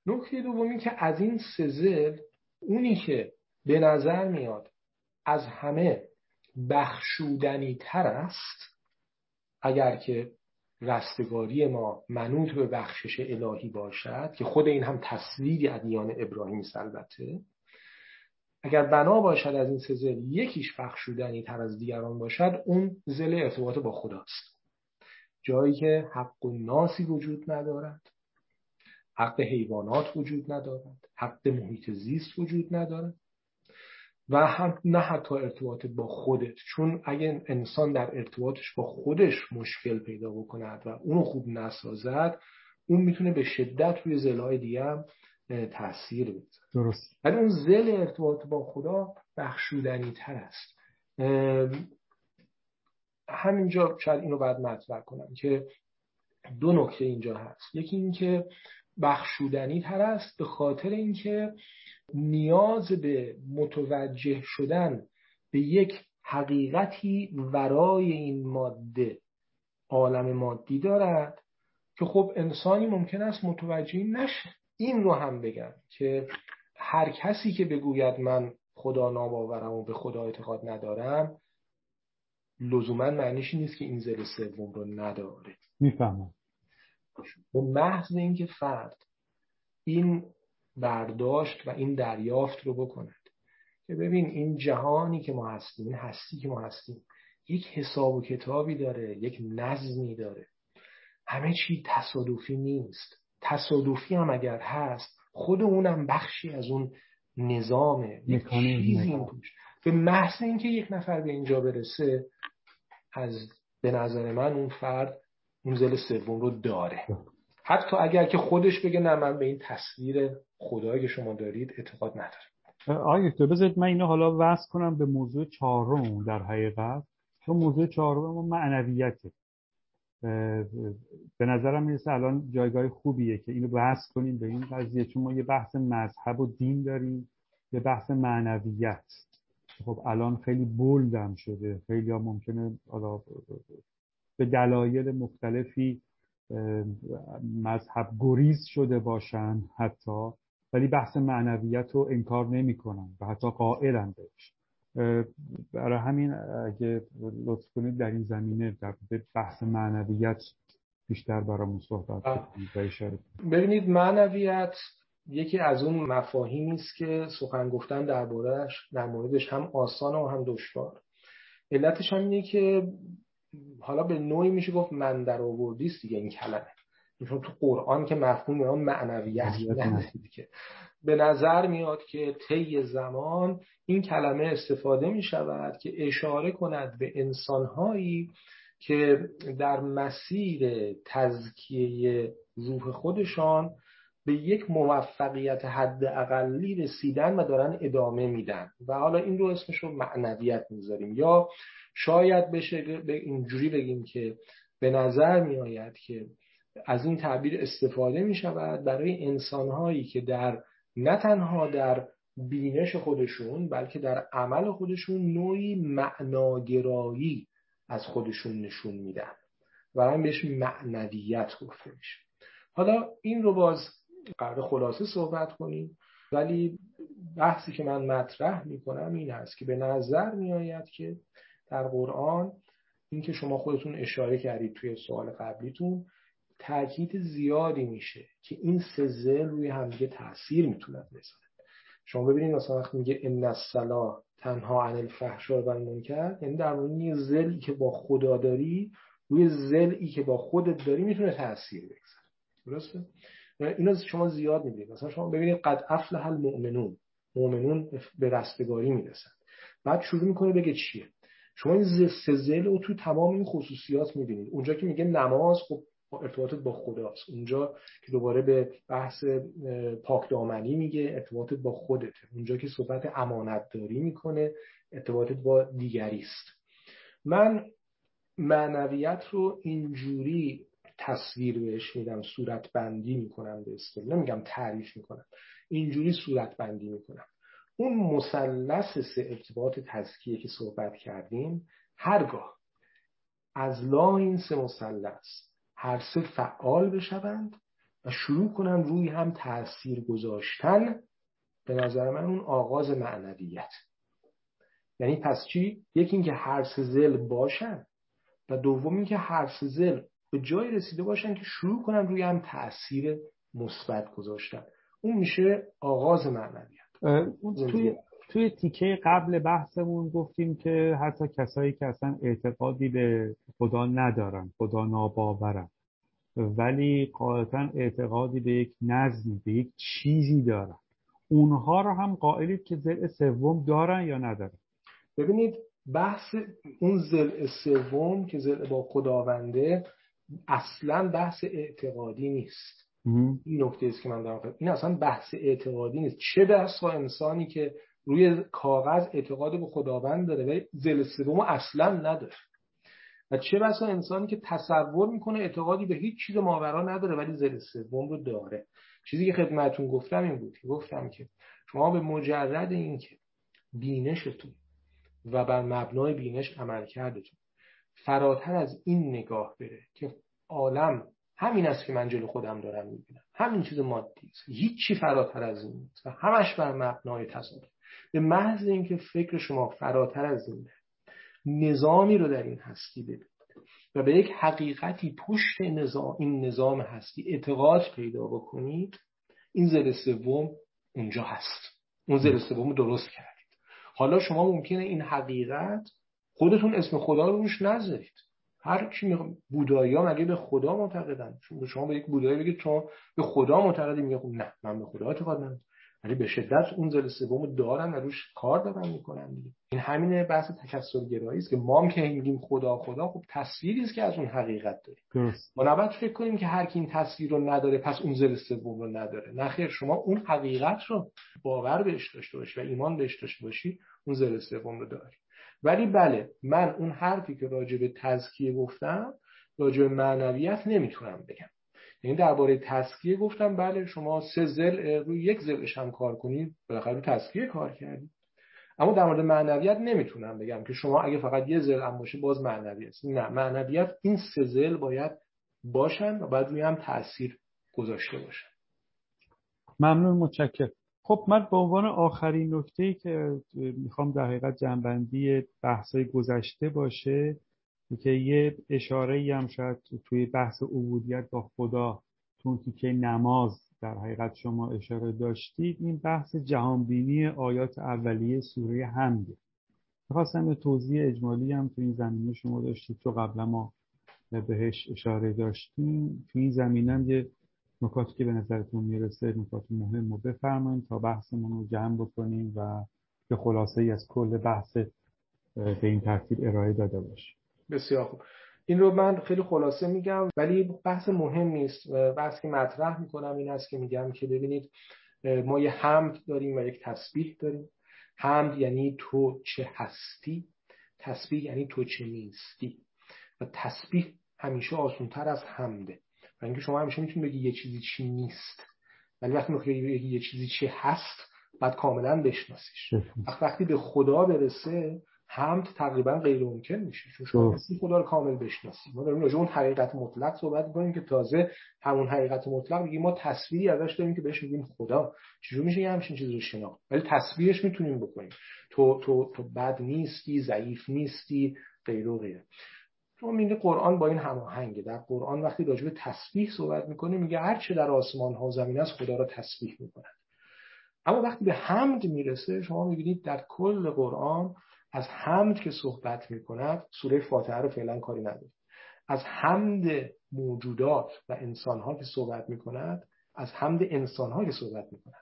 نکته دومی که از این سه ضلع اونی که به نظر میاد از همه بخشودنی تر است، اگر که رستگاری ما منوط به بخشش الهی باشد، که خود این هم تصویری ادیان ابراهیم است البته، اگر بنا باشد از این سه ضلع یکیش بخشودنی تر از دیگران باشد، اون ضلع ارتباط با خداست. جایی که حق الناسی وجود ندارد، حق حیوانات وجود ندارد، حق محیط زیست وجود ندارد و هم نه حتی ارتباط با خودت، چون اگه انسان در ارتباطش با خودش مشکل پیدا بکند و اونو خوب نسازد، اون میتونه به شدت روی ضلع‌های دیگه هم تأثیر بذاره. درست. ولی اون ضلع ارتباط با خدا بخشودنی تر است. همینجا شاید اینو باید مطرح کنم که دو نکته اینجا هست. یکی این که بخشودنی تر است به خاطر اینکه نیاز به متوجه شدن به یک حقیقتی ورای این ماده، عالم مادی دارد که خب انسانی ممکن است متوجه نشه. این رو هم بگم که هر کسی که بگوید من خدا ناباورم و به خدا اعتقاد ندارم، لزوما معنیش نیست که این ضلع سوم رو نداره. میفهمم. به محض اینکه فرد این برداشت و این دریافت رو بکند که ببین این جهانی که ما هستیم، این هستی که ما هستیم، یک حساب و کتابی داره، یک نظمی داره، همه چی تصادفی نیست. تصادفی هم اگر هست، خود اونم بخشی از اون نظامه، یک چیزی این توش. به محض اینکه یک نفر به اینجا برسه، به نظر من اون فرد اون ضلع سوم رو داره، حتی اگر که خودش بگه نه من به این تصویر خدایی که شما دارید اعتقاد ندارم. آقای دکتر بذارید من اینو حالا وصل کنم به موضوع چهارم. در حقیقت چون موضوع چهارم ما معنویته، به نظرم میرسه الان جایگاه خوبیه که اینو وصل کنیم به این قضیه، چون ما یه بحث مذهب و دین داریم، یه بحث معنویت. خب الان خیلی بولدم شده، خیلی ها ممکنه حالا به دلایل مختلفی مذهب گریز شده باشن حتی، ولی بحث معنویت رو انکار نمی کنن و حتی قائلن بهش. برای همین اگه لطف کنید در این زمینه در بحث معنویت بیشتر برامون صحبت کنید و اشاره کنید. ببینید معنویت یکی از اون مفاهیمی است که سخن گفتن در موردش هم آسان و هم دشوار. علتش هم اینه که حالا به نوعی میشه گفت من در آوردی است دیگه این کلمه، چون تو قرآن که مفهوم اون معنویت ندارید که. به نظر میاد که طی زمان این کلمه استفاده می شود که اشاره کند به انسانهایی که در مسیر تزکیه روح خودشان به یک موفقیت حداقلی رسیدن و دارن ادامه میدن و حالا این رو اسمش رو معنویت میذاریم. یا شاید بشه به اینجوری بگیم که به نظر می آید که از این تعبیر استفاده می شود برای انسانهایی که نه تنها در بینش خودشون بلکه در عمل خودشون نوعی معناگرایی از خودشون نشون میدن و هم بهش معنویت گفته میشه. حالا این رو باز قرار خلاصه صحبت کنیم، ولی بحثی که من مطرح میکنم این است که به نظر میآید که در قرآن این که شما خودتون اشاره کردید توی سوال قبلیتون، تأکید زیادی میشه که این سه ضلع روی همدیگه تأثیر میتونن بذارن. شما ببینید مثلا وقتی میگه ان الصلاة تنها عن الفحشاء و المنکر، یعنی در مورد یه ضلعی که با خدا داری روی ضلعی که با خودت داری میتونه تأثیر بگذاره. درسته؟ اینو شما زیاد میبینید. مثلا شما ببینید قد افلح المؤمنون، مؤمنون به رستگاری میرسن، بعد شروع میکنه بگه چیه. شما این سه ضلع رو تو تمام این خصوصیات میبینید. اونجا که میگه نماز، خب ارتباطت با خداست. اونجا که دوباره به بحث پاک دامنی میگه ارتباطت با خودته. اونجا که صحبت امانت داری میکنه ارتباطت با دیگری است. من معنویت رو اینجوری تصویر بهش میدم، صورت بندی میکنم، به اصطلاح نمیگم تعریف میکنم، اینجوری صورت بندی میکنم. اون مثلث سه ارتباط تزکیه که صحبت کردیم، هرگاه از لای این سه مثلث هر سه فعال بشوند و شروع کنن روی هم تأثیر گذاشتن، به نظر من اون آغاز معنویت. یعنی پس چی؟ یکی این که حرس ذل باشن و دوم این که حرس ذل به جای رسیده باشن که شروع کنن روی هم تأثیر مثبت گذاشتن. اون میشه آغاز معنویت. توی تیکه قبل بحثمون گفتیم که حتی کسایی که اصلا اعتقادی به خدا ندارن، خدا ناباورن، ولی قاعدتا اعتقادی به یک نظمی، به یک چیزی دارن، اونها رو هم قائلید که ضلع سوم دارن یا ندارن؟ ببینید بحث اون ضلع سوم که ضلع با خداونده اصلا بحث اعتقادی نیست. این نکته است که من دارم، این اصلا بحث اعتقادی نیست. چه بسا انسانی که روی کاغذ اعتقاد به خداوند داره و ضلع سوم اصلا نداره، و چه بسا انسانی که تصور میکنه اعتقادی به هیچ چیز ماورا نداره ولی ضلع سوم رو داره. چیزی که خدمتتون گفتم این بود، گفتم که شما به مجرد اینکه بینشتون و بر مبنای بینش عمل کردتون فراتر از این نگاه بره که عالم همین است که من جلو خودم دارم میبینم، همین چیز مادی است، هیچ چی فراتر از این نیست و همش بر مبنای تصادف، به محض اینکه فکر شما فراتر از این نظامی رو در این هستی ببینید و به یک حقیقتی پشت این نظام هستی اعتقاد پیدا بکنید، این ضلع سوم اونجا هست. اون ضلع سوم درست کردید. حالا شما ممکنه این حقیقت خودتون اسم خدا رو روش نذارید. هر کی بودایی‌ها مگه به خدا معتقدن؟ شما به یک بودایی بگید شما به خدا معتقدی، میگه خب نه من به خدا اعتقاد ندارم، ولی به شدت اون ضلع سوم دارن و روش کار دارن میکنن دیگه. این همین بحث تکثرگرایی است که ما هم که میگیم خدا خدا، خب تصویری است که از اون حقیقت داریم. ما نباید فکر کنیم که هر کی این تصویر رو نداره پس اون ضلع سوم رو نداره. نه خیر، شما اون حقیقت رو باور بهش داشته باشی و ایمان بهش داشته باشی، اون ضلع سوم رو داری. ولی بله، من اون حرفی که راجع به تزکیه گفتم راجع به معنویت نمیتونم بگم. یعنی درباره تزکیه گفتم بله شما 3 ضلع روی یک ضلعش هم کار کنید بالاخره رو تزکیه کار کردید. اما در مورد معنویت نمیتونم بگم که شما اگه فقط یه ضلع هم باشه باز معنویت. نه، معنویت این 3 ضلع باید باشن و بعد روی هم تأثیر گذاشته باشن. ممنون، متشکرم. خب من به عنوان آخرین نکته‌ای که میخوام در حقیقت جنبندی بحث‌های گذشته باشه که یه اشاره‌ای هم شاید توی بحث عبودیت با خدا تو تیکه نماز در حقیقت شما اشاره داشتید، این بحث جهانبینی آیات اولیه سوره حمد. می‌خواستم توضیح اجمالی هم تو این زمینه شما داشتید، تو قبلا ما بهش اشاره داشتیم. تو این زمینه هم یه نکاتی که به نظرتون میرسه نکات مهم رو بفرمایید تا بحثمون رو جمع بکنیم و به خلاصه ای از کل بحث به این ترتیب ارائه داده باشیم. بسیار خوب. این رو من خیلی خلاصه میگم ولی بحث مهم نیست. بحثی که مطرح میکنم این است که میگم که ببینید ما یه حمد داریم و یک تسبیح داریم. حمد یعنی تو چه هستی، تسبیح یعنی تو چه نیستی. و تسبیح همیشه آسان‌تر از حمده. و اینکه شما همیشه میتونید بگی یه چیزی چی نیست، ولی وقتی میخوای بگی یه چیزی چی هست بعد کاملا بشناسیش. وقتی به خدا برسه حمد تقریبا غیر ممکن میشه، چون شما نمی‌تونی خدا رو کامل بشناسی. ما داریم راجع به اون حقیقت مطلق صحبت می‌کنیم که تازه همون حقیقت مطلق میگیم ما تصویری ازش داریم که بهش میگیم خدا. چجوری میشه یه همچین چیزی رو شناخت؟ ولی تصویرش میتونیم بکنیم. تو بد نیستی، ضعیف نیستی، غیر و غیره. شما میگه قرآن با این هماهنگه. در قرآن وقتی راجع به تسبیح صحبت می‌کنه میگه هر چه در آسمان ها و زمین است خدا را تسبیح می‌کنه. اما وقتی به حمد میرسه شما می‌بینید در کل قرآن از حمد که صحبت می‌کند، سوره فاتحه رو فعلا کاری نداره، از حمد موجودات و انسان‌ها که صحبت می‌کند، از حمد انسان‌ها که صحبت می‌کند.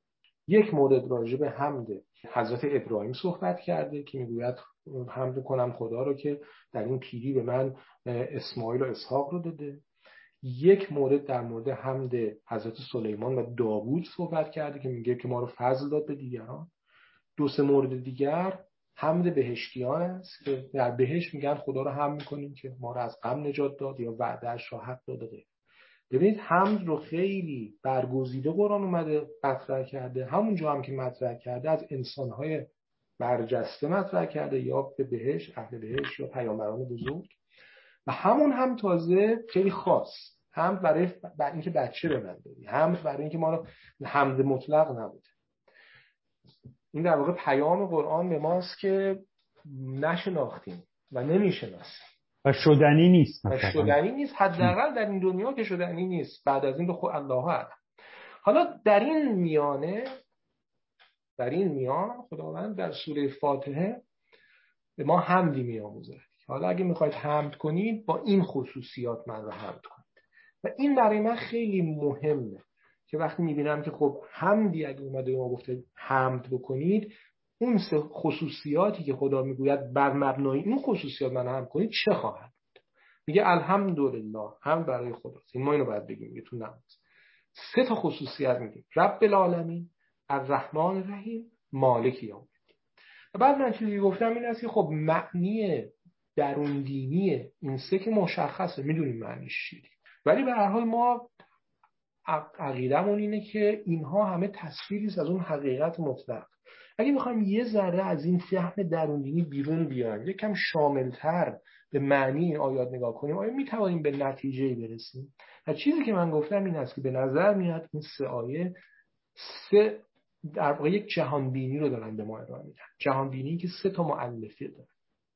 یک مورد راجع به حمد حضرت ابراهیم صحبت کرده که میگوید حمد کنم خدا رو که در این پیری به من اسماعیل و اسحاق رو داده. یک مورد در مورد حمد حضرت سلیمان و داوود صحبت کرده که میگه که ما رو فضل داد به دیگران. 2-3 مورد دیگر حمد بهشتیان است که در بهشت میگن خدا رو حمد میکنیم که ما رو از غم نجات داد یا وعده‌اش را حق داده. ببینید حمد رو خیلی برگزیده قرآن اومده مطرح کرده. همونجا هم که مطرح کرده از انسان‌های برجسته مطرح کرده، یا به بهشت، اهل بهشت یا پیامبران بزرگ، و همون هم تازه خیلی خاص حمد برای اینکه بچه به من دادی، حمد برای اینکه ما رو حمد مطلق نبوده. این در واقع پیام قرآن به ماست که نشناختیم و نمیشناسیم و شدنی نیست و شدنی نیست، حداقل در این دنیا که شدنی نیست، بعد از این به خود الله اعلم. حالا در این میان خداوند در سوره فاتحه به ما حمدی میآموزه. حالا اگه میخواید حمد کنید با این خصوصیات من رو حمد کنید. و این برای من خیلی مهمه که وقتی میبینم که خب حمدی اگه اومده به ما گفته حمد بکنید، اون خصوصیاتی که خدا میگوید بر مبنای این خصوصیات من حمد کنید چه خواهد؟ میگه الحمدلله، حمد برای خداست. این ما اینو باید بگیم. میگه تو نماز 3 تا خصوصیت میگیم: رب العالمین، الرحمن الرحیم، مالک یوم الدین. و بعد من چیزی گفتم این است که خب معنی درون دینی این 3 که مشخصه، میدونیم معنیش چیه، ولی به هر حال ما عقیدمون اینه که اینها همه تصویری است از اون حقیقت مطلق. اگه بخوایم یه ذره از این فهم درون دینی بیرون بیایم، یکم شاملتر به معنی این آیات نگاه کنیم، آیا میتوانیم به نتیجه برسیم؟ و چیزی که من گفتم این است که به نظر میاد این 3 آیه 3 در واقع یک جهان بینی رو دارن به ما ارائه میدن. جهان بینی که 3 تا مؤلفه داره.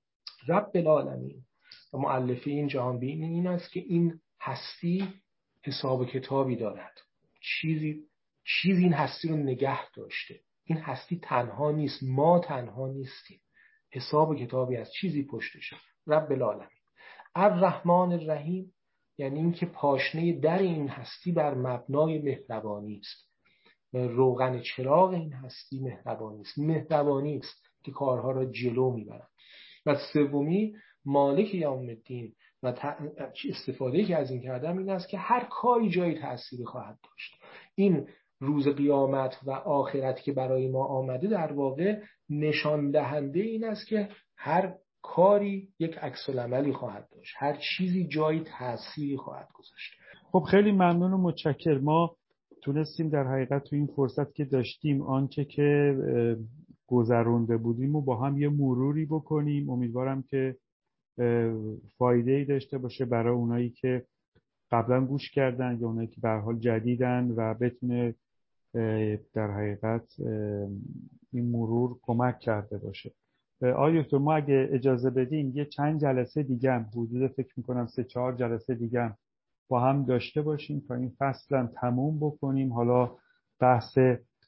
رب العالمین و مؤلفه این جهان بینی این است که این هستی حساب کتابی دارد. چیزی این هستی رو نگه داشته. این هستی تنها نیست، ما تنها نیستیم. حساب کتابی از چیزی پشتشه. رب العالمین. الرحمن الرحیم یعنی این که پاشنه در این هستی بر مبنای مهربانی است. روغن چراغ این هستی مهربانی است که کارها را جلو میبرد. و سومی مالک یوم الدین و استفاده‌ای که از این کردم این است که هر کاری جایی تأثیری خواهد داشت. این روز قیامت و آخرت که برای ما آمده در واقع نشان دهنده این است که هر کاری یک عکس العملی خواهد داشت، هر چیزی جایی تأثیری خواهد گذاشت. خب خیلی ممنون و متشکرم. ما تونستیم در حقیقت تو این فرصت که داشتیم آنچه که گذرونده بودیم و با هم یه مروری بکنیم. امیدوارم که فایده‌ای داشته باشه برای اونایی که قبلا گوش کردن یا اونایی که به هر حال جدیدن و بتونه در حقیقت این مرور کمک کرده باشه. آقای دکتر ما اگه اجازه بدین یه چند جلسه دیگه هم حدود فکر میکنم 3-4 جلسه دیگه هم با هم داشته باشیم تا این فصل هم تموم بکنیم. حالا بحث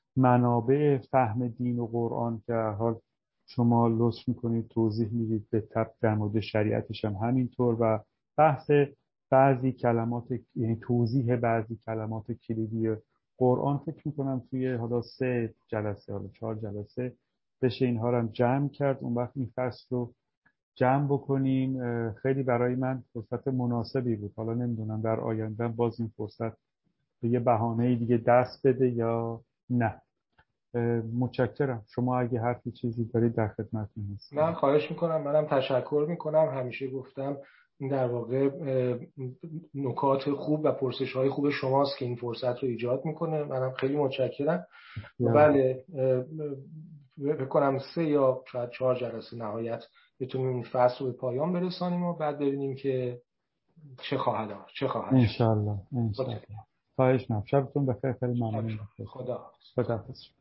منابع فهم دین و قرآن که هر حال شما لطف میکنید توضیح میدید به تبع در مورد شریعتش هم همینطور، و بحث بعضی کلمات یعنی توضیح بعضی کلمات کلیدی قرآن فکر میکنم توی حالا 3 جلسه حالا 4 جلسه بشه اینها رو هم جمع کرد. اون وقت این فصل رو جمع بکنیم. خیلی برای من فرصت مناسبی بود. حالا نمیدونم در آینده باز این فرصت به یه بهانه دیگه دست بده یا نه. متشکرم. شما اگه حرفی چیزی دارید در خدمتتون هستم. من خواهش میکنم. منم تشکر میکنم. همیشه گفتم این در واقع نکات خوب و پرسش‌های خوب شماست که این فرصت رو ایجاد میکنه. منم خیلی متشکرم. بله فکر کنم 3 یا شاید 4 جلسه نهایت بتونیم این فصل رو به پایان برسانیم و بعد ببینیم که چه خواهد ان شاء الله. خواهش می‌کنم. شبتون بخیر. خیلی ممنون. خدا. خدا حافظ.